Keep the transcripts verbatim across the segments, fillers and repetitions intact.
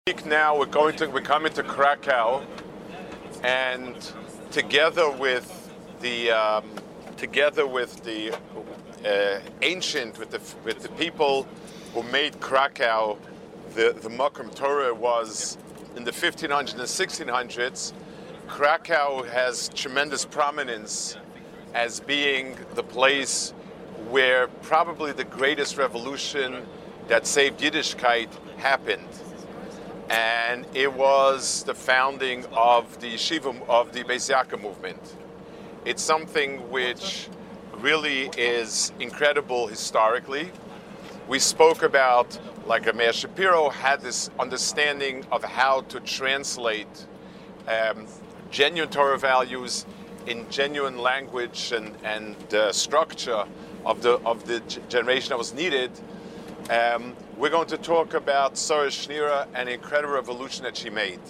Week now we're going to we're coming to Krakow, and together with the um, together with the uh, ancient with the with the people who made Krakow the the Makom Torah was in the fifteen hundreds and sixteen hundreds. Krakow has tremendous prominence as being the place where probably the greatest revolution that saved Yiddishkeit happened. And it was the founding of the yeshiva, of the Beis Yaakov movement. It's something which really is incredible historically. We spoke about, like Meir Shapiro had this understanding of how to translate um, genuine Torah values in genuine language and, and uh, structure of the of the g- generation that was needed. Um, we're going to talk about Sarah Schenirer and the incredible revolution that she made.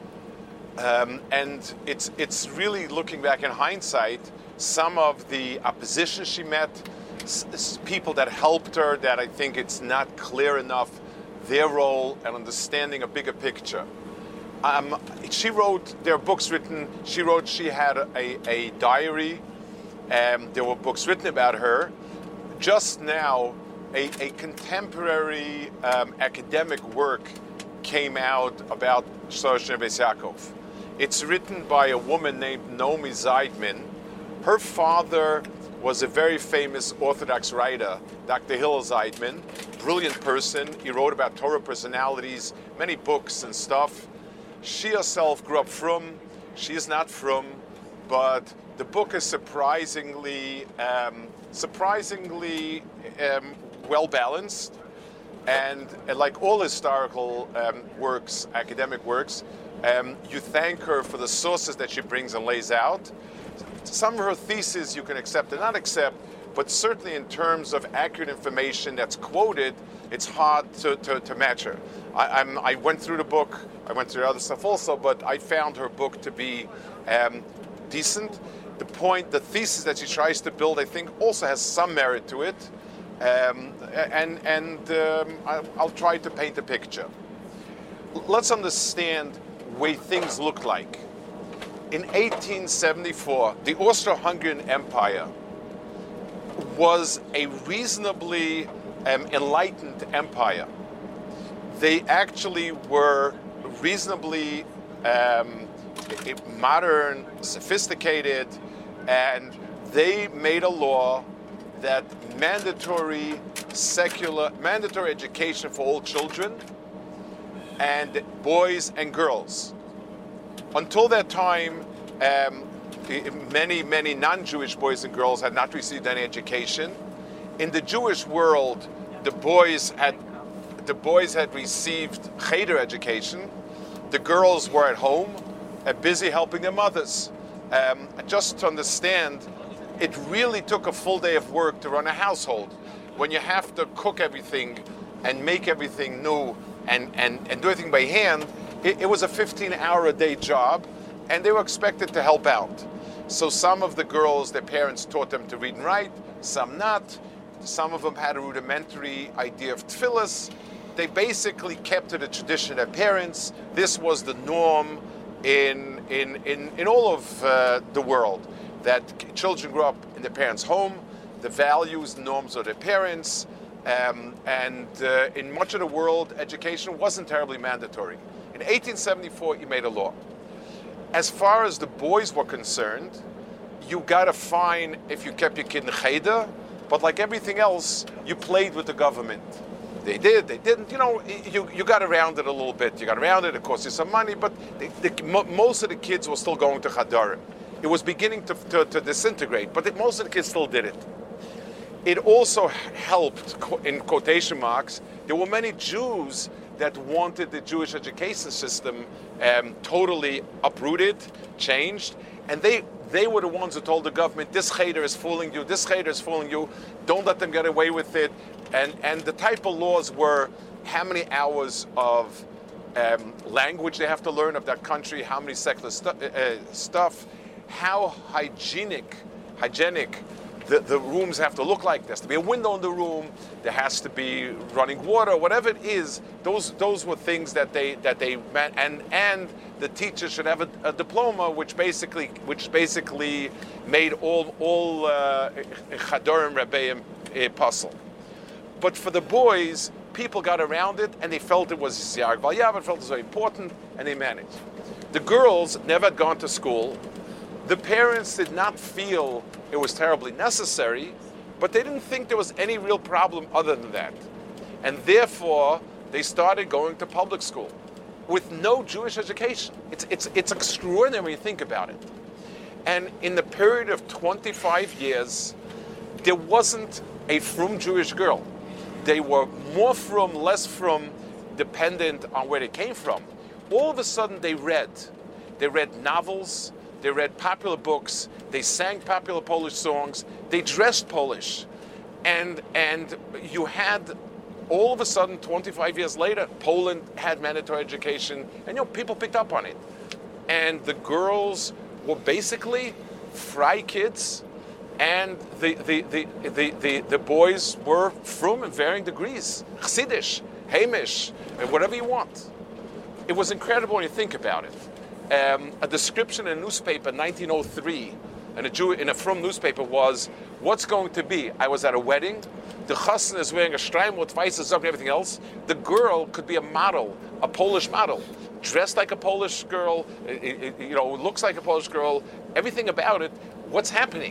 Um, and it's it's really looking back in hindsight, some of the opposition she met, s- s- people that helped her, that I think it's not clear enough their role and understanding a bigger picture. Um, she wrote, there are books written, she wrote, she had a, a diary, um, there were books written about her. Just now, A, a contemporary um, academic work came out about Sarah Schenirer Beis Yaakov. It's written by a woman named Naomi Zeidman. Her father was a very famous Orthodox writer, Doctor Hillel Zeidman, brilliant person. He wrote about Torah personalities, many books and stuff. She herself grew up frum. She is not frum, but the book is surprisingly, um, surprisingly um, well balanced, and uh, like all historical um, works, academic works, um, you thank her for the sources that she brings and lays out. Some of her theses you can accept and not accept, but certainly in terms of accurate information that's quoted, it's hard to, to, to match her. I, I'm, I went through the book, I went through other stuff also, but I found her book to be um, decent. The point, the thesis that she tries to build, I think also has some merit to it. Um, and and um, I, I'll try to paint a picture. Let's understand the way things look like. In eighteen seventy-four, the Austro-Hungarian Empire was a reasonably um, enlightened empire. They actually were reasonably um, modern, sophisticated, and they made a law that mandatory secular, mandatory education for all children and boys and girls. Until that time, um, many, many non-Jewish boys and girls had not received any education. In the Jewish world, the boys had, the boys had received cheder education. The girls were at home, uh, busy helping their mothers. Um, just to understand, it really took a full day of work to run a household. When you have to cook everything and make everything new and, and, and do everything by hand, it, it was a fifteen hour a day job, and they were expected to help out. So some of the girls, their parents taught them to read and write, some not. Some of them had a rudimentary idea of tefillas. They basically kept to the tradition of their parents. This was the norm in, in, in, in all of uh, the world, that children grew up in their parents' home, the values, norms of their parents, um, and uh, in much of the world, education wasn't terribly mandatory. In eighteen seventy-four, you made a law. As far as the boys were concerned, you got a fine if you kept your kid in cheder, but like everything else, you played with the government. They did, they didn't, you know, you, you got around it a little bit. You got around it, it cost you some money, but the, the, most of the kids were still going to Chadarim. It was beginning to, to, to disintegrate, but it, most of the kids still did it. It also helped, in quotation marks, there were many Jews that wanted the Jewish education system um, totally uprooted, changed, and they they were the ones who told the government, this cheder is fooling you, this cheder is fooling you, don't let them get away with it. And, and the type of laws were how many hours of um, language they have to learn of that country, how many secular stu- uh, stuff, how hygienic, hygienic the, the rooms have to look like. There has to be a window in the room. There has to be running water, whatever it is. Those those were things that they that they meant, and and the teacher should have a, a diploma, which basically which basically made all all chadorim rebbeim possible. But for the boys, people got around it, and they felt it was Yarg Val Yavar, felt it was very important, and they managed. The girls never had gone to school. The parents did not feel it was terribly necessary, but they didn't think there was any real problem other than that. And therefore, they started going to public school with no Jewish education. It's, it's, it's extraordinary when you think about it. And in the period of twenty-five years, there wasn't a frum Jewish girl. They were more frum, less frum, dependent on where they came from. All of a sudden, they read. They read novels. They read popular books, they sang popular Polish songs, they dressed Polish. And and you had, all of a sudden, twenty-five years later, Poland had mandatory education, and you know, people picked up on it. And the girls were basically fry kids, and the the the the, the, the boys were frum in varying degrees. Chassidish, Hamish, whatever you want. It was incredible when you think about it. Um, a description in a newspaper in nineteen oh three, in a Jew, in a frum newspaper, was, what's going to be? I was at a wedding, the chassan is wearing a shtreimel with weiße Socken and everything else. The girl could be a model, a Polish model, dressed like a Polish girl, it, it, you know, looks like a Polish girl, everything about it. What's happening?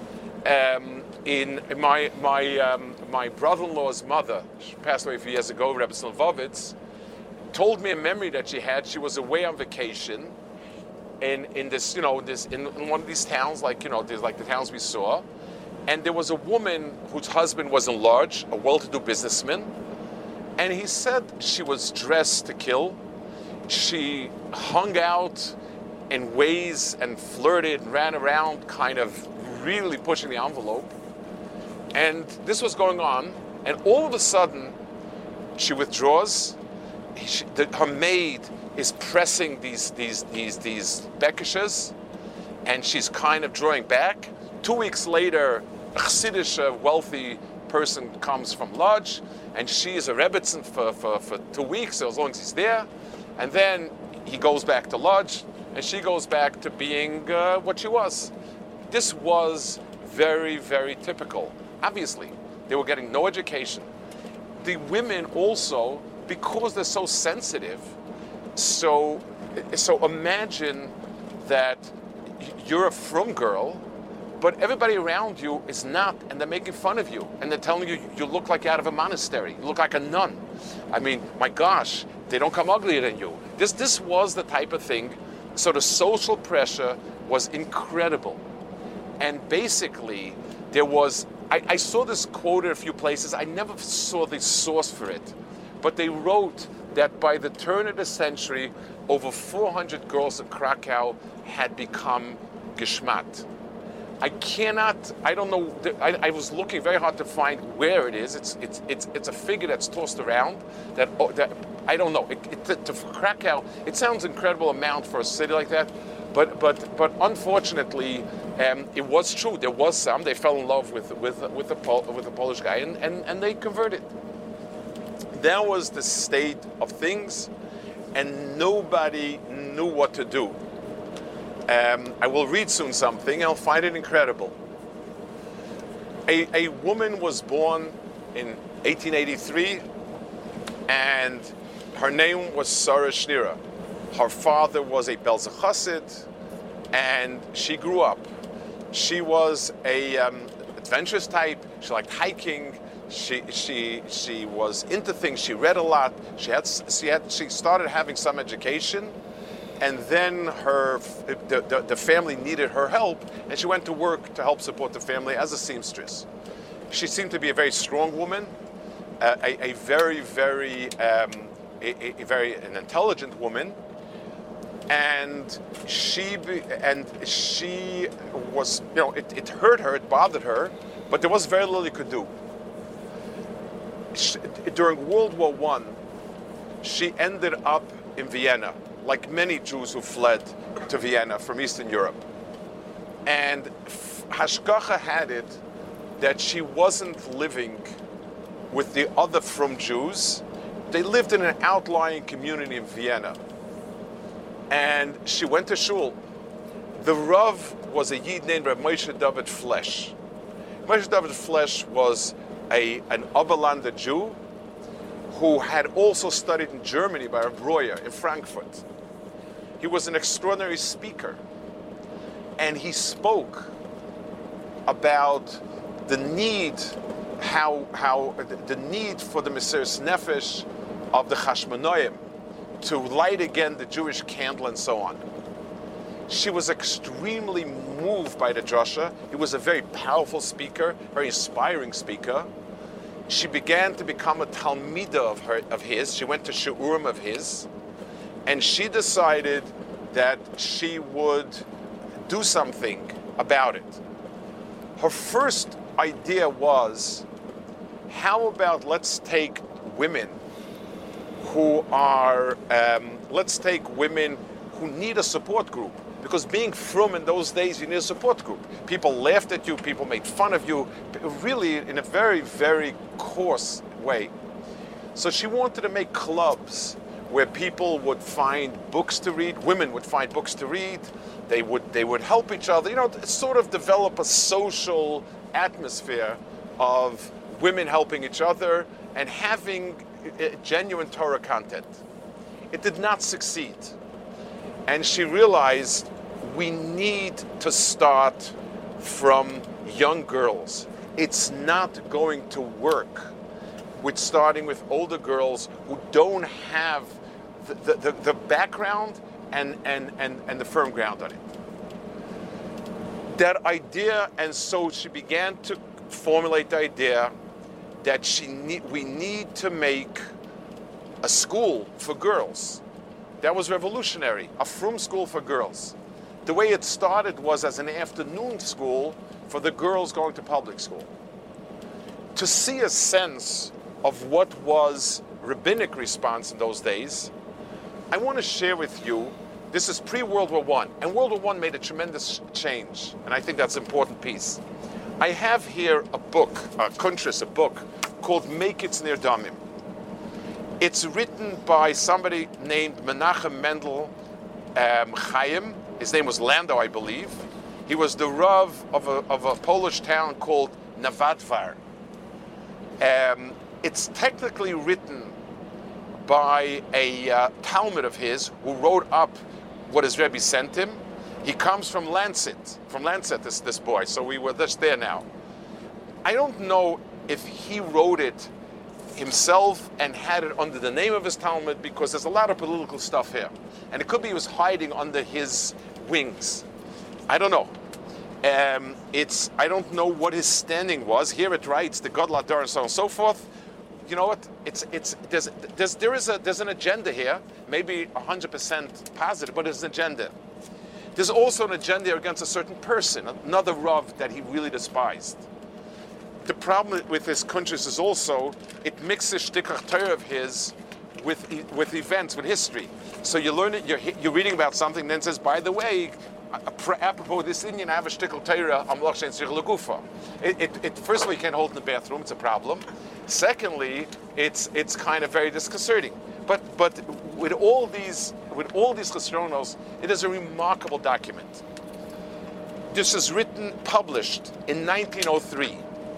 Um, in my my um, my brother-in-law's mother, she passed away a few years ago, Rebbe Slavovitz, told me a memory that she had. She was away on vacation in in this, you know, this in, in one of these towns, like, you know, there's like the towns we saw, and there was a woman whose husband was enlarged, a well-to-do businessman, and he said she was dressed to kill. She hung out in ways and flirted and ran around, kind of really pushing the envelope. And this was going on, and all of a sudden, she withdraws. She, the, her maid is pressing these these these these bekishes, and she's kind of drawing back. Two weeks later, a Chassidish, a wealthy person comes from Lodz, and she is a Rebbetzin for, for, for two weeks, so as long as he's there. And then he goes back to Lodz, and she goes back to being uh, what she was. This was very, very typical. Obviously, they were getting no education. The women also, because they're so sensitive, so so imagine that you're a frum girl, but everybody around you is not, and they're making fun of you, and they're telling you you look like you're out of a monastery, you look like a nun. I mean, my gosh, they don't come uglier than you. This this was the type of thing. So the social pressure was incredible, and basically there was. I, I saw this quoted a few places. I never saw the source for it, but they wrote that by the turn of the century, over four hundred girls in Krakow had become geschmat. I cannot, I don't know, I, I was looking very hard to find where it is. It's it's it's it's a figure that's tossed around that, oh, that I don't know. It, it, to, to Krakow, it sounds an incredible amount for a city like that, but but but unfortunately, um, it was true. There was some. They fell in love with with with the Pol, with the Polish guy, and, and, and they converted. That was the state of things, and nobody knew what to do. Um, I will read soon something, and I'll find it incredible. A, a woman was born in eighteen eighty-three, and her name was Sarah Shnira. Her father was a Belzer Chassid, and she grew up. She was a um, adventurous type. She liked hiking. She she she was into things. She read a lot. She had she had she started having some education. And then her, the, the, the family needed her help, and she went to work to help support the family as a seamstress. She seemed to be a very strong woman, uh, a, a very, very, um, a, a very an intelligent woman, and she be, and she was, you know, it, it hurt her, it bothered her, but there was very little you could do. She, during World War One, she ended up in Vienna, like many Jews who fled to Vienna from Eastern Europe. And Hashgacha had it that she wasn't living with the other frum Jews. They lived in an outlying community in Vienna. And she went to shul. The Rav was a Yid named Rav Moshe David Flesch. Moshe David Flesch was a, an Oberlander Jew who had also studied in Germany by Rav Breuer in Frankfurt. He was an extraordinary speaker. And he spoke about the need, how, how the need for the Mesiras Nefesh of the Chashmonoim to light again the Jewish candle and so on. She was extremely moved by the drasha. He was a very powerful speaker, very inspiring speaker. She began to become a talmida of her, of his. She went to shiurim of his, and she decided that she would do something about it. Her first idea was, how about let's take women who are, um, let's take women who need a support group. Because being frum in those days, you need a support group. People laughed at you, people made fun of you, really in a very, very coarse way. So she wanted to make clubs where people would find books to read, women would find books to read, they would, they would help each other, you know, sort of develop a social atmosphere of women helping each other and having genuine Torah content. It did not succeed. And she realized we need to start from young girls. It's not going to work with starting with older girls who don't have the, the, the, the background and, and, and, and the firm ground on it. That idea, and so she began to formulate the idea that she need, we need to make a school for girls. That was revolutionary, a frum school for girls. The way it started was as an afternoon school for the girls going to public school. To see a sense of what was rabbinic response in those days, I want to share with you, this is pre-World War One, and World War One made a tremendous change, and I think that's an important piece. I have here a book, a kuntris, a book, called Mekitz Ner Damim. It's written by somebody named Menachem Mendel um, Chaim. His name was Landau, I believe. He was the Rav of a, of a Polish town called Navadvar. Um, it's technically written by a uh, Talmud of his who wrote up what his Rebbe sent him. He comes from Lancet, from Lancet, this, this boy, so we were just there now. I don't know if he wrote it himself and had it under the name of his Talmud, because there's a lot of political stuff here. And it could be he was hiding under his wings. I don't know. Um, it's, I don't know what his standing was. Here it writes, the God Ladar and so on and so forth. You know what? It's, it's, there's, there's, there is a, there's an agenda here, maybe one hundred percent positive, but there's an agenda. There's also an agenda against a certain person, another Rav that he really despised. The problem with this kuntris is also, it mixes shtikach Torah of his with, with events, with history. So you learn it, you're, you're reading about something, then says, by the way, apropos this Indian, I have a shtikach Torah, I'm lachshen tzrich legufa. It, it, it, first of all, you can't hold in the bathroom, it's a problem. Secondly, it's, it's kind of very disconcerting. But, but with all these, with all these chesronos, it is a remarkable document. This is written, published in nineteen oh three.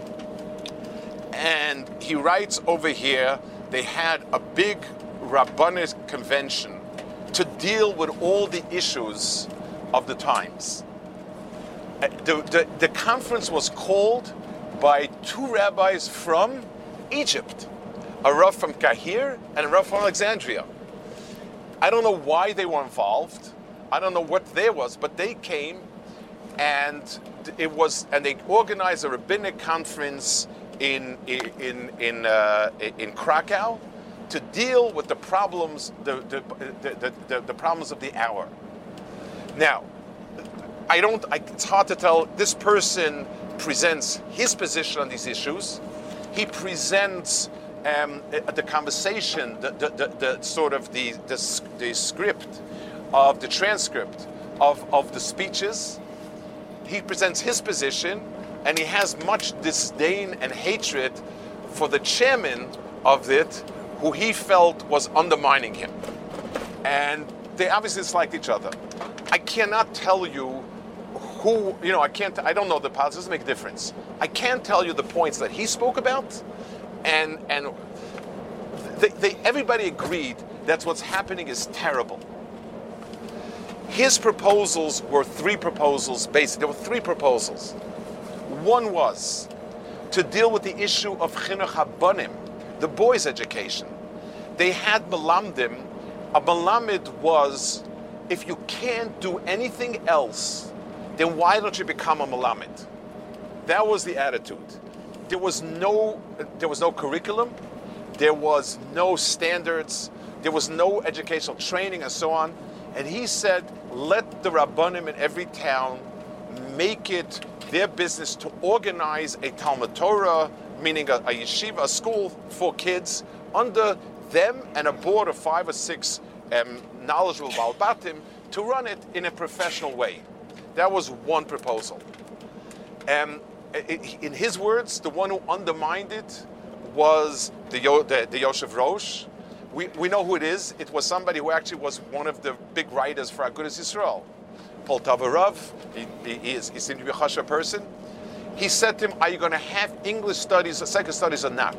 And he writes over here, they had a big rabbinic convention to deal with all the issues of the times. The, the, the conference was called by two rabbis from Egypt, a Rav from Kahir and a Rav from Alexandria. I don't know why they were involved. I don't know what there was, but they came, and it was, and they organized a rabbinic conference in in in uh, in Krakow to deal with the problems the the, the the the problems of the hour. Now, I don't. I, it's hard to tell. This person presents his position on these issues. He presents um, the conversation, the, the, the, the sort of the, the the script of the transcript of of the speeches. He presents his position. and he has much disdain and hatred for the chairman of it, who he felt was undermining him. And they obviously disliked each other. I cannot tell you who, you know, I can't, I don't know the politics, doesn't make a difference. I can't tell you the points that he spoke about, and and they, they, everybody agreed that what's happening is terrible. His proposals were three proposals, basically. There were three proposals. One was to deal with the issue of chinuch habanim, the boys' education. They had melamdim. A melamid was, if you can't do anything else, then why don't you become a melamid? That was the attitude. There was no, there was no curriculum. There was no standards. There was no educational training and so on. And he said, let the rabbanim in every town make it their business to organize a Talmud Torah, meaning a, a yeshiva, a school for kids, under them and a board of five or six um, knowledgeable balbatim to run it in a professional way. That was one proposal. Um, in his words, the one who undermined it was the, the, the Yosef Rosh. We, we know who it is. It was somebody who actually was one of the big writers for Agudas Yisrael. Paul Tavarov, he, he, he, is, he seemed to be a chashuv person. He said to him, are you going to have English studies or second studies or not?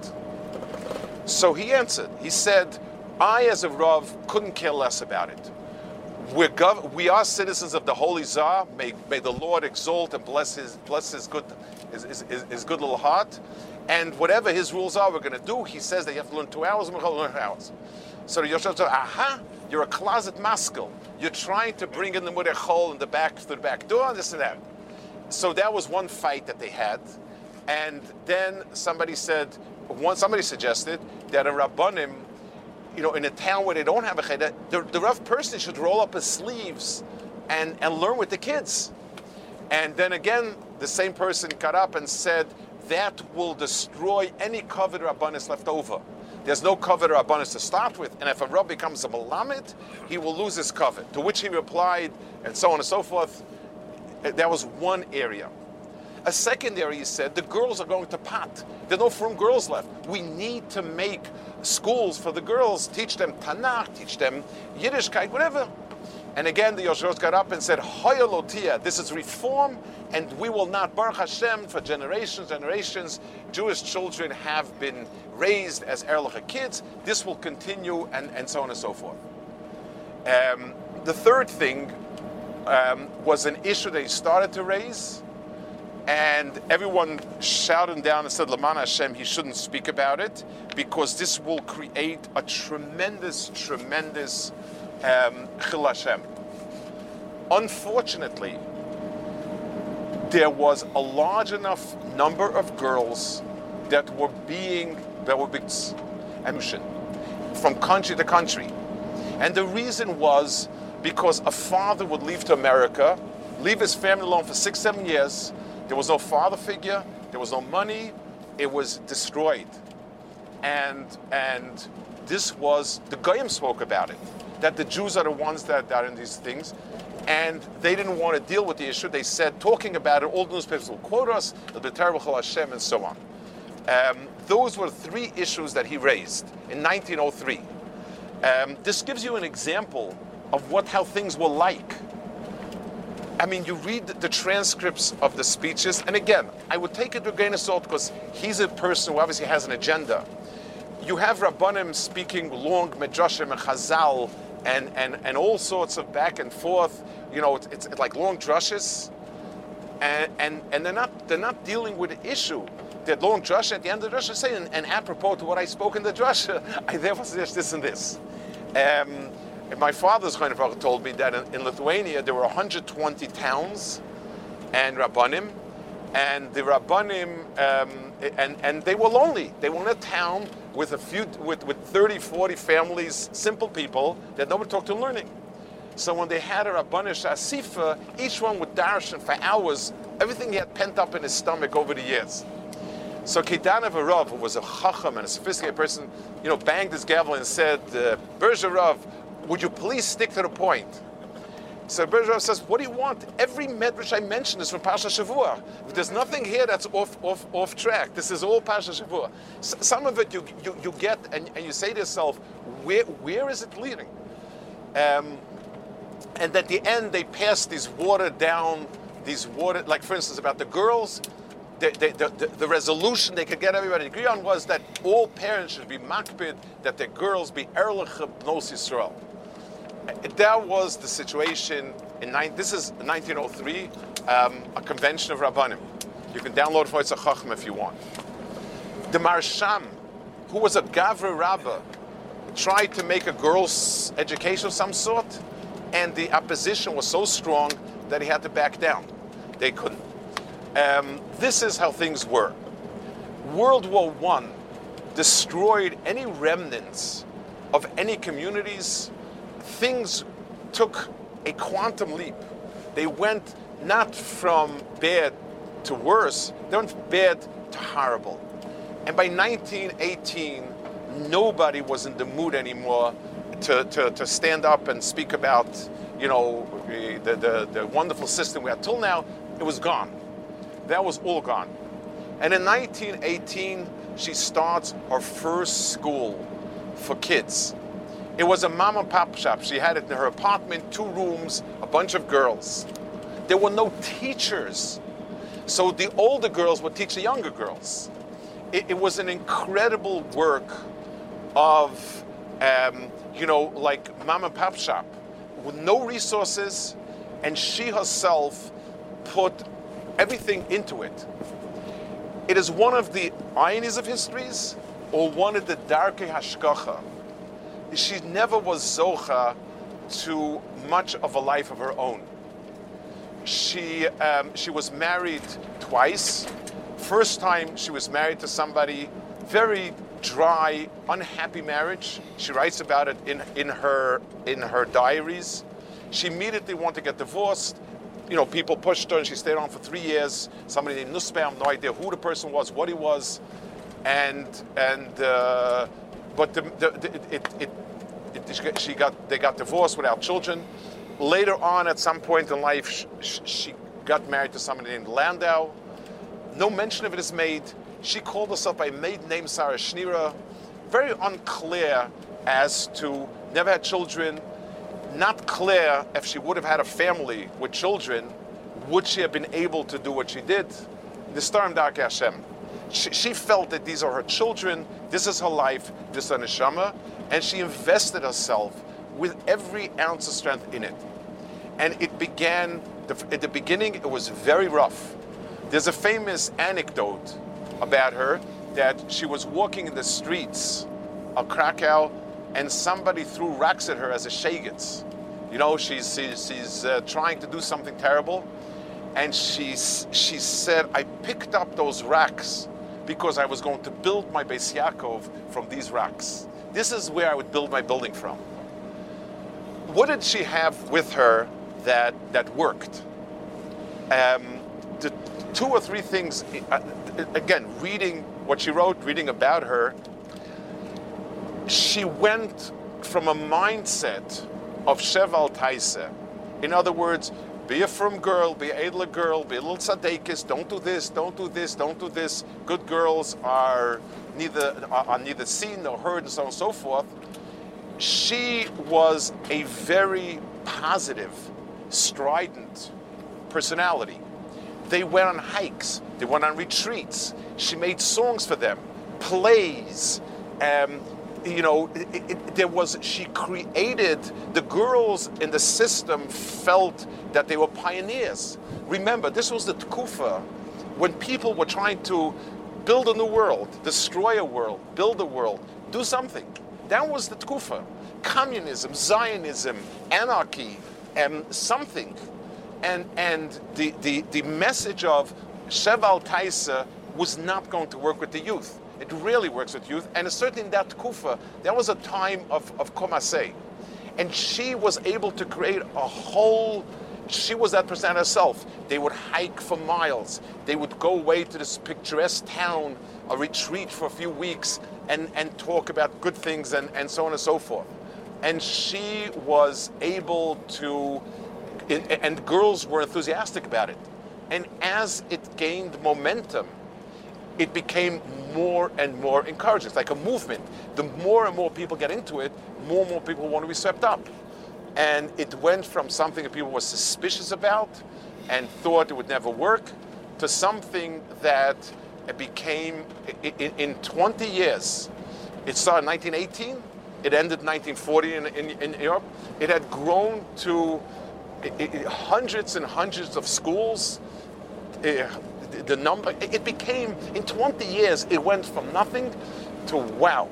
So he answered. He said, I as a Rav couldn't care less about it. We're gov- we are citizens of the Holy Tsar. May, may the Lord exalt and bless his, bless his, good, his, his, his, his good little heart. And whatever his rules are, we're going to do. He says that you have to learn two hours, and we're going to learn hours. So the Yosef said, aha, you're a closet maskil. You're trying to bring in the mudei chol in the back, through the back door, this and that. So that was one fight that they had. And then somebody said, one, somebody suggested that a rabbanim, you know, in a town where they don't have a cheder, the, the rough person should roll up his sleeves and, and learn with the kids. And then again, the same person got up and said, that will destroy any covered rabbanis left over. There's no covered rabbanis to start with, and if a rab becomes a malamid, he will lose his covet. To which he replied, and so on and so forth. That was one area. A second area, he said, the girls are going to pot. There are no frum girls left. We need to make schools for the girls, teach them Tanakh, teach them Yiddishkeit, whatever. And again, the Yoshros got up and said, Hoya Lotia, this is reform, and we will not, Baruch Hashem, for generations, generations, Jewish children have been raised as Erlacha kids. This will continue, and, and so on and so forth. Um, the third thing um, was an issue that he started to raise, and everyone shouted down and said, Laman Hashem, he shouldn't speak about it, because this will create a tremendous, tremendous um, Chil Hashem. Unfortunately, there was a large enough number of girls that were being, that were being emission from country to country. And the reason was because a father would leave to America, leave his family alone for six, seven years. There was no father figure, there was no money, it was destroyed. And and this was, the Goyim spoke about it, that the Jews are the ones that are in these things, and they didn't want to deal with the issue. They said, talking about it, all the newspapers will quote us, it'll be terrible, Chil Hashem, and so on. Um, those were three issues that he raised in nineteen oh three. Um, this gives you an example of what how things were like. I mean, you read the transcripts of the speeches, and again, I would take it to a grain of salt because he's a person who obviously has an agenda. You have Rabbanim speaking long Midrashim and Chazal and, and, and all sorts of back and forth. You know, it's, it's like long drushes, and, and, and they're not they're not dealing with the issue. They're long drush at the end of the drush saying, and, and apropos to what I spoke in the drush, I therefore suggest this and this. Um, And my father's kind of told me that in, in Lithuania there were one hundred twenty towns and Rabbanim, and the Rabbanim, um, and, and they were lonely. They were in a town with a few, with, with thirty, forty families, simple people that nobody talked to learning. So when they had a Rabbanish Asifa, each one would darshan for hours, everything he had pent up in his stomach over the years. So Kedanev Rav, who was a chacham and a sophisticated person, you know, banged his gavel and said, uh, Berger Rav, would you please stick to the point? So Berger says, what do you want? Every medrash I mentioned is from Parsha Shavua. There's nothing here that's off off off track. This is all Parsha Shavua. S- some of it you you, you get and, and you say to yourself, where where is it leading? Um, and at the end they pass these watered down, these watered, like for instance about the girls, the, the, the, the resolution they could get everybody to agree on was that all parents should be makpid, that their girls be erlich bnos Yisrael. That was the situation in nine, this is nineteen oh three, um, a convention of Rabbanim. You can download for Yitzhak Chacham if you want. The Marsham, who was a Gavra Rabbah, tried to make a girls' education of some sort, and the opposition was so strong that he had to back down. They couldn't. Um, this is how things were. World War One destroyed any remnants of any communities. Things took a quantum leap. They went not from bad to worse, they went bad to horrible. And by nineteen eighteen, nobody was in the mood anymore to, to, to stand up and speak about, you know, the, the, the wonderful system we had. Till now, it was gone. That was all gone. And in nineteen eighteen, she starts her first school for kids. It was a mom and pop shop. She had it in her apartment, two rooms, a bunch of girls. There were no teachers. So the older girls would teach the younger girls. It, it was an incredible work of, um, you know, like mom and pop shop with no resources, and she herself put everything into it. It is one of the ironies of histories, or one of the darkei hashgacha. She never was zocha to much of a life of her own. She um, she was married twice. First time she was married to somebody, very dry, unhappy marriage. She writes about it in, in her in her diaries. She immediately wanted to get divorced. You know, people pushed her and she stayed on for three years. Somebody named Nussbaum, no idea who the person was, what he was. And and uh, but the, the, the, it, it, it, she got they got divorced without children. Later on, at some point in life, she, she got married to somebody named Landau. No mention of it is made. She called herself by a maiden name, Sarah Schneera. Very unclear as to, never had children. Not clear if she would have had a family with children, would she have been able to do what she did? The Starim Darkei Hashem. She, she felt that these are her children, this is her life, this is her neshama, and she invested herself with every ounce of strength in it. And it began, the, at the beginning, it was very rough. There's a famous anecdote about her that she was walking in the streets of Krakow and somebody threw rocks at her as a shegitz. You know, she's, she's, she's uh, trying to do something terrible. And she, she said, I picked up those rocks because I was going to build my Beis Yaakov from these rocks. This is where I would build my building from. What did she have with her that, that worked? Um, the two or three things, uh, again, reading what she wrote, reading about her, she went from a mindset of Sheval Taisa. In other words, be a firm girl, be an edler girl, be a little tzadekis, don't do this, don't do this, don't do this. Good girls are neither are, are neither seen nor heard, and so on and so forth. She was a very positive, strident personality. They went on hikes, they went on retreats. She made songs for them, plays. Um, you know, it, it, there was, she created, the girls in the system felt that they were pioneers. Remember, this was the Tkufa when people were trying to build a new world, destroy a world, build a world, do something. That was the Tkufa. Communism, Zionism, anarchy, um, something. And and the, the, the message of Sheval Taisa was not going to work with the youth. It really works with youth, and certainly in that Tkufa, that was a time of, of Komasei. And she was able to create a whole, she was that person herself. They would hike for miles. They would go away to this picturesque town, a retreat for a few weeks, and, and talk about good things and, and so on and so forth. And she was able to in, and girls were enthusiastic about it. And as it gained momentum, it became more and more encouraging. It's like a movement. The more and more people get into it, more and more people want to be swept up. And it went from something that people were suspicious about and thought it would never work to something that became, in, in twenty years, it started in nineteen eighteen, it ended in nineteen forty in, in, in Europe. It had grown to it, it, hundreds and hundreds of schools. Uh, the, the number, it became, in twenty years, it went from nothing to wow.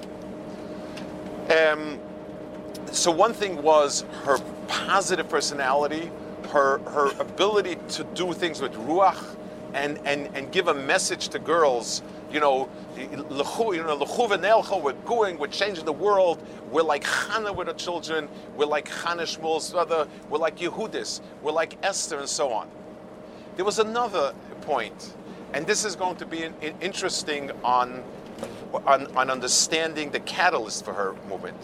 Um, so one thing was her positive personality, her her ability to do things with ruach, and and and give a message to girls. You know, you know, we're going, we're changing the world. We're like Hannah with our children. We're like Hannah Shmuel's brother. We're like Yehudis. We're like Esther, and so on. There was another point, and this is going to be an, an interesting on, on on understanding the catalyst for her movement.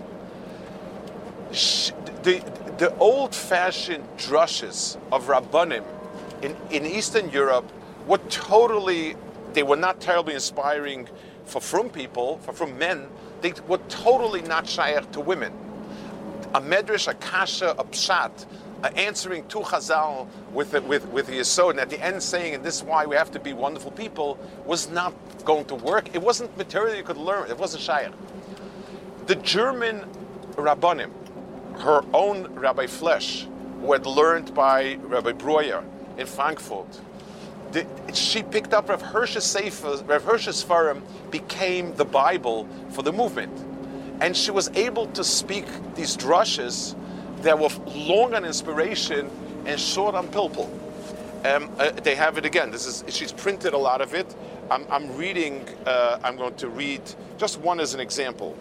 She, the the old-fashioned drushes of Rabbanim in, in Eastern Europe were totally, they were not terribly inspiring for frum people, for frum men. They were totally not shaykh to women. A medrash, a kasha, a pshat, uh, answering to Chazal with the, with with the yesod, and at the end saying, and this is why we have to be wonderful people, was not going to work. It wasn't material you could learn. It wasn't shaykh. The German Rabbanim, her own Rabbi Flesch, who had learned by Rabbi Breuer in Frankfurt, the, she picked up Rav Hirsch's Sefer, Rav Hirsch's Sfarim became the Bible for the movement. And she was able to speak these drushes that were long on inspiration and short on pilpul. Um, uh, they have it again. This is she's printed a lot of it. I'm, I'm reading. Uh, I'm going to read just one as an example.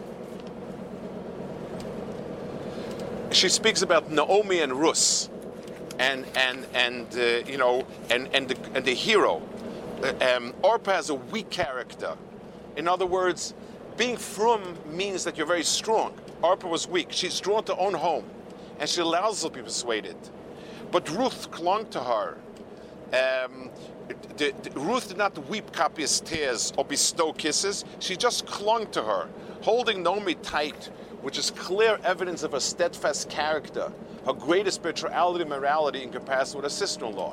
She speaks about Naomi and Rus, and and and uh, you know, and and the, and the hero. Uh, um, Orpah has a weak character. In other words, being frum means that you're very strong. Orpah was weak. She's drawn to her own home, and she allows her to be persuaded. But Ruth clung to her. Um, the, the, Ruth did not weep copious tears or bestow kisses. She just clung to her, holding Naomi tight, which is clear evidence of her steadfast character, her greater spirituality and morality in comparison with her sister-in-law.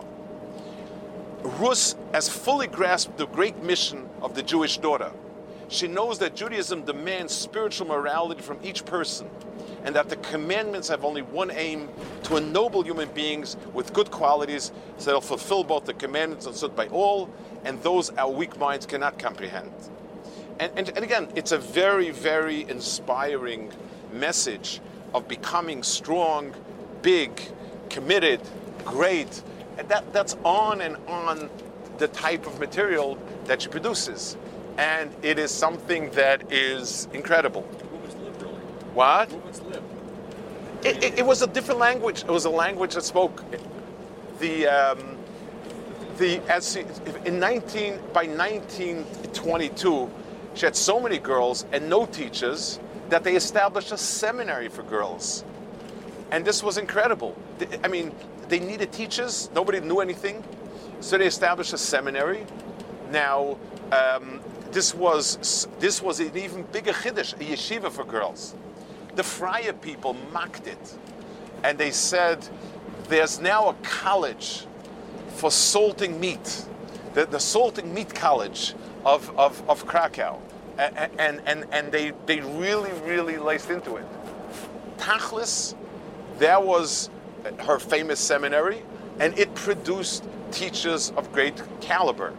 Ruth has fully grasped the great mission of the Jewish daughter. She knows that Judaism demands spiritual morality from each person, and that the commandments have only one aim: to ennoble human beings with good qualities so they'll fulfill both the commandments understood by all and those our weak minds cannot comprehend. And, and, and again, it's a very, very inspiring message of becoming strong, big, committed, great. And that, that's on and on the type of material that she produces. And it is something that is incredible. Movements live, really. What? Movements live. It, it, it was a different language. It was a language that spoke the um, the as she, in nineteen by nineteen twenty-two, she had so many girls and no teachers that they established a seminary for girls, and this was incredible. I mean, they needed teachers. Nobody knew anything, so they established a seminary. Now. Um, This was this was an even bigger chiddush, a yeshiva for girls. The Freie people mocked it, and they said, "There's now a college for salting meat, the, the salting meat college of of, of Krakow," and and and, and they, they really really laced into it. Tachlis, that was her famous seminary, and it produced teachers of great caliber.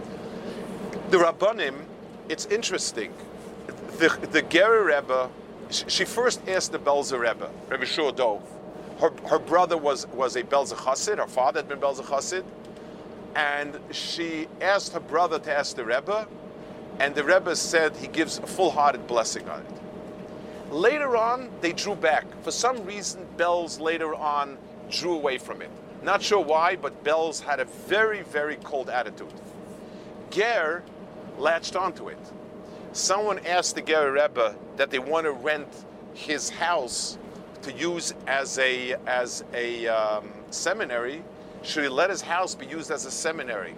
The Rabbanim, it's interesting. The, the Gerer Rebbe, she first asked the Belzer Rebbe, Rebbe Shua Dov. Her, her brother was, was a Belzer Chassid, her father had been Belzer Chassid, and she asked her brother to ask the Rebbe, and the Rebbe said he gives a full-hearted blessing on it. Later on, they drew back. For some reason, Belz later on drew away from it. Not sure why, but Belz had a very, very cold attitude. Ger latched onto it. Someone asked the Gerer Rebbe that they want to rent his house to use as a as a um, seminary, should he let his house be used as a seminary?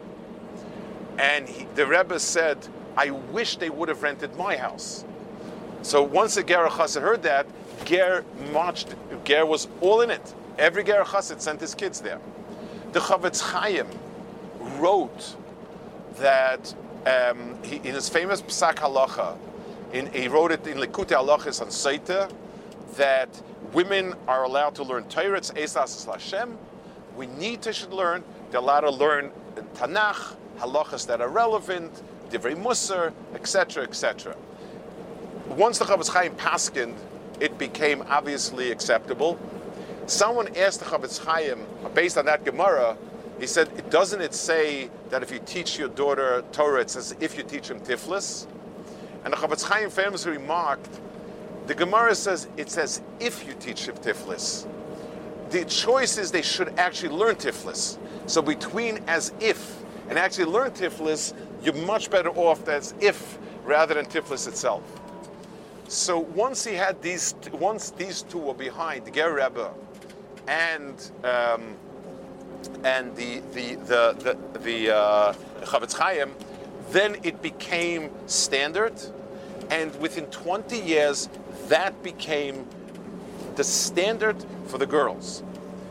And he, the Rebbe said, I wish they would have rented my house. So once the Ger Chassid heard that, Ger marched, Ger was all in it. Every Ger Chassid sent his kids there. The Chavetz Chaim wrote that um, he, in his famous Psak Halacha, in, he wrote it in Likutei Halachos on Seita, that women are allowed to learn Torah, it's Eisas Hashem. We need to should learn, they're allowed to learn Tanakh, halachas that are relevant, Divrei Musar, et cetera, et cetera. Once the Chavetz Chaim paskined, it became obviously acceptable. Someone asked the Chavetz Chaim, based on that Gemara, he said, doesn't it say that if you teach your daughter Torah, it's as if you teach him Tiflis? And the Chavetz Chaim famously remarked, the Gemara says, it's as if you teach him Tiflis. The choice is they should actually learn Tiflis. So between as if and actually learn Tiflis, you're much better off as if rather than Tiflis itself. So once he had these, once these two were behind, the Ger Rebbe and um, and the the the the, the uh, Chavetz Chaim, then it became standard, and within twenty years, that became the standard for the girls.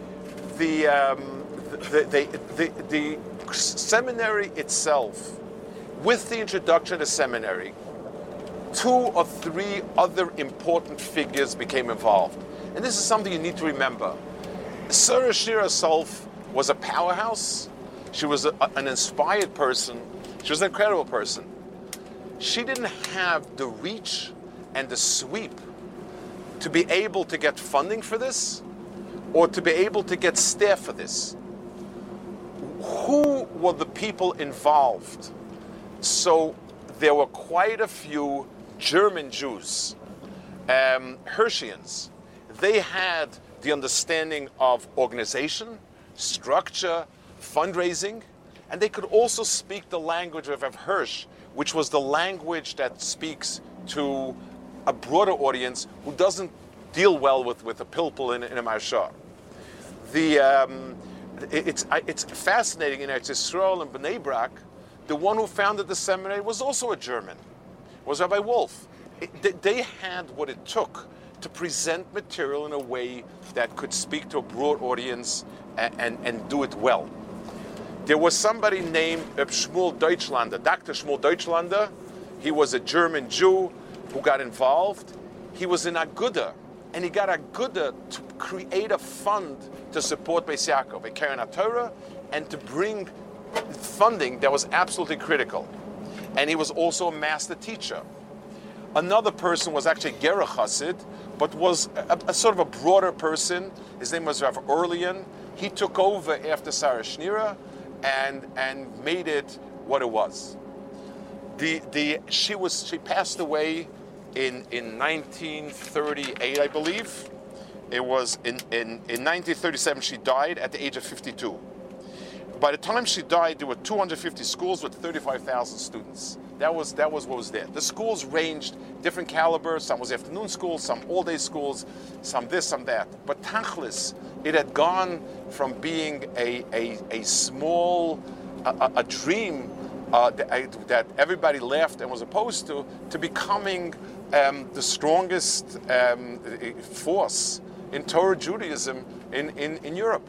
The um, the, the, the, the the seminary itself, with the introduction of seminary, two or three other important figures became involved. And this is something you need to remember. Sarah Schenirer herself was a powerhouse. She was a, an inspired person. She was an incredible person. She didn't have the reach and the sweep to be able to get funding for this or to be able to get staff for this. Who were the people involved? So there were quite a few German Jews, um, Hirschians. They had the understanding of organization, structure, fundraising, and they could also speak the language of Rav Hirsch, which was the language that speaks to a broader audience who doesn't deal well with, with a pilpul in, in a marsha. The, um, it, it's, it's fascinating, in Eretz Yisrael and Bnei Brak, the one who founded the seminary was also a German, was Rabbi Wolf. It, they had what it took to present material in a way that could speak to a broad audience and, and, and do it well. There was somebody named Shmuel Deutschlander, Doctor Shmuel Deutschlander. He was a German Jew who got involved. He was in Aguda, and he got Aguda to create a fund to support Beis Yaakov, a Keren HaTorah, and to bring funding that was absolutely critical. And he was also a master teacher. Another person was actually Ger Chassid, but was a, a sort of a broader person. His name was Rav Orlian. He took over after Sarah Schenirer and and made it what it was. The the she was she passed away in in nineteen thirty-eight, I believe. It was in, in, in nineteen thirty-seven she died at the age of fifty-two. By the time she died, there were two hundred fifty schools with thirty-five thousand students. That was that was what was there. The schools ranged different calibers. Some was afternoon schools, some all-day schools, some this, some that. But Tachlis, it had gone from being a a, a small a, a dream uh, that, that everybody laughed and was opposed to, to becoming um, the strongest um, force in Torah Judaism in in, in Europe.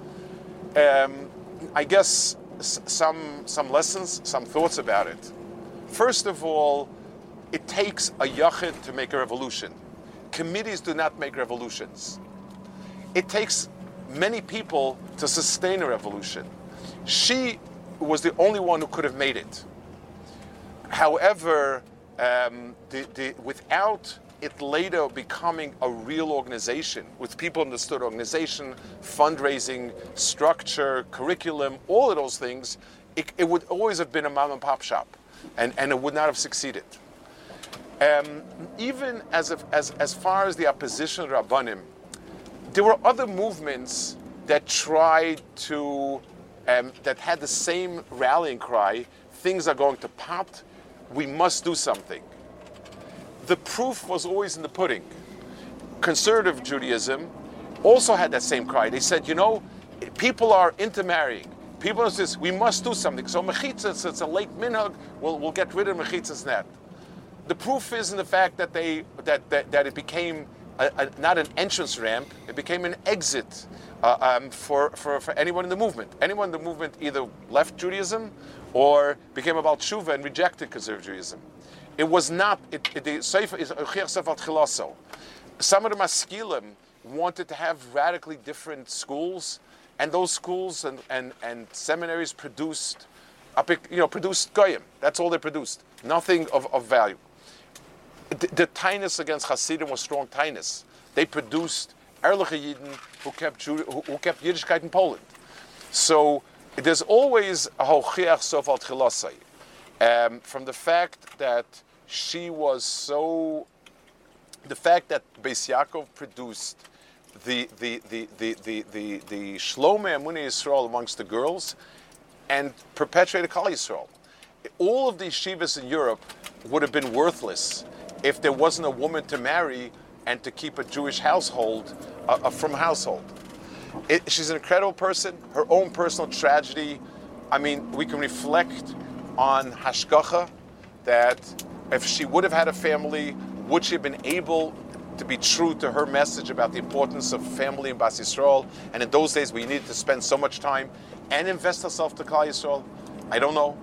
Um, I guess some some lessons, some thoughts about it. First of all, it takes a yachid to make a revolution. Committees do not make revolutions. It takes many people to sustain a revolution. She was the only one who could have made it. However, um, the, the, without it later becoming a real organization, with people understood organization, fundraising, structure, curriculum, all of those things, it, it would always have been a mom and pop shop, and, and it would not have succeeded. Um, even as, of, as, as far as the opposition of Rabbanim, there were other movements that tried to, um, that had the same rallying cry, things are going to pop, we must do something. The proof was always in the pudding. conservative Judaism also had that same cry. They said, you know, people are intermarrying. People are this, we must do something. So mechitzas, it's a late minhag, we'll, we'll get rid of mechitzas net. The proof is in the fact that they that that, that it became a, a, not an entrance ramp, it became an exit uh, um, for, for, for anyone in the movement. Anyone in the movement either left Judaism or became about tshuva and rejected conservative Judaism. It was not, it, it, the Sefer is Chilaso. Some of the Maskilim wanted to have radically different schools, and those schools and, and, and seminaries produced, you know, produced goyim. That's all they produced. Nothing of, of value. The, the tainus against Hasidim was strong tainus. They produced Erliche Yidden who kept Jude, who, who kept Yiddishkeit in Poland. So there's always a hochiach sofal chilasai, um, from the fact that she was so, the fact that Beis Yaakov produced the the the the the the, the Shlomei Emunei Yisrael amongst the girls, and perpetuated Kal Yisrael. All of these shivas in Europe would have been worthless if there wasn't a woman to marry and to keep a Jewish household uh, uh, from household. It, she's an incredible person. Her own personal tragedy. I mean, we can reflect on Hashgacha, that if she would have had a family, would she have been able to be true to her message about the importance of family in Bas Yisrael? And in those days, we needed to spend so much time and invest ourselves to Klal Yisrael. I don't know.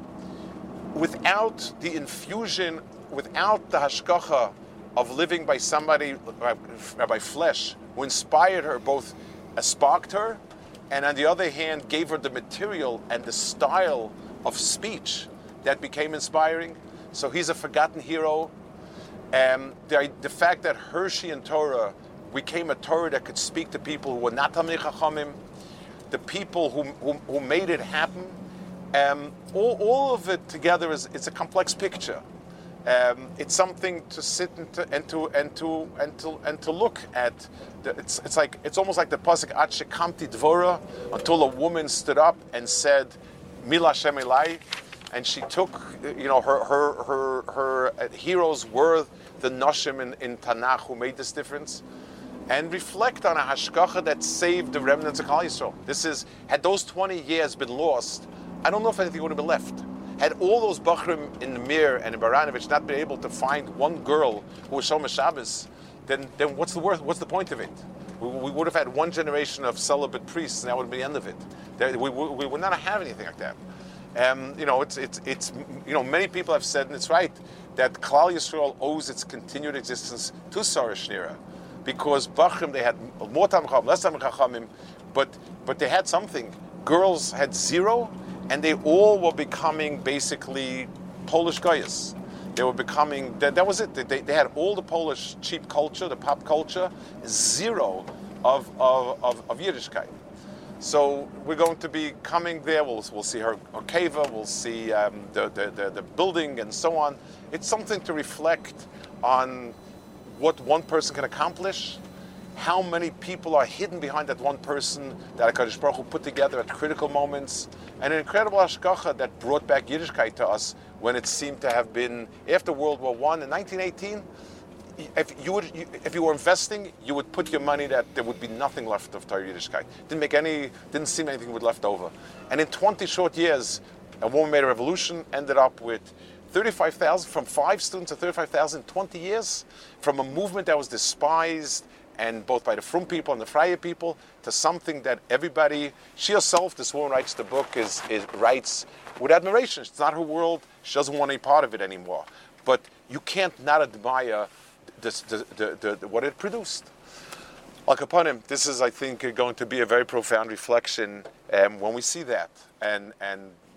Without the infusion, without the hashgacha of living by somebody, Rabbi Flesch, who inspired her, both uh, sparked her, and on the other hand, gave her the material and the style of speech that became inspiring. So he's a forgotten hero. Um, the, the fact that Hershey and Torah became a Torah that could speak to people who were not Talmidei Chachamim, the people who, who, who made it happen, um, all, all of it together is it's a complex picture. Um, it's something to sit and to and to and to and to, and to look at. The, it's it's like it's almost like the pasuk Ad shekamti dvora, until a woman stood up and said, Mila Shem Elai, and she took, you know, her her her her heroes were the Noshim in, in Tanakh who made this difference, and reflect on a hashgacha that saved the remnants of Klal Yisrael. This is, had those twenty years been lost, I don't know if anything would have been left. Had all those Bachrim in Mir and in Baranovich not been able to find one girl who was Shomer Shabbos, then then what's the worth? What's the point of it? We, we would have had one generation of celibate priests, and that would have been the end of it. There, we, we, we would not have anything like that. Um, you know, it's it's it's you know, many people have said, and it's right, that Klal Yisrael owes its continued existence to Sarah Shnira, because Bachrim, they had more Talmidei Chachamim, less Talmidei Chachamim, but but they had something. Girls had zero, and they all were becoming basically Polish goyas. They were becoming, that, that was it. They, they had all the Polish cheap culture, the pop culture, zero of of, of, of Yiddishkeit. So we're going to be coming there. We'll, we'll see her, her keva, we'll see um, the, the, the, the building and so on. It's something to reflect on what one person can accomplish, how many people are hidden behind that one person that HaKadosh Baruch Hu put together at critical moments, and an incredible hashgacha that brought back Yiddishkeit to us when it seemed to have been, after World War One in nineteen eighteen, if you would, if you were investing, you would put your money that there would be nothing left of Torah Yiddishkeit. Didn't make any, didn't seem anything would left over. And in twenty short years, a woman made a revolution, ended up with thirty-five thousand, from five students to thirty-five thousand in twenty years, from a movement that was despised, and both by the Frum people and the Freie people, to something that everybody, she herself, this woman writes the book, is, is writes with admiration. It's not her world. She doesn't want any part of it anymore. But you can't not admire this, the, the, the, the, what it produced. Al Kapanim, this is, I think, going to be a very profound reflection um, when we see that. And, and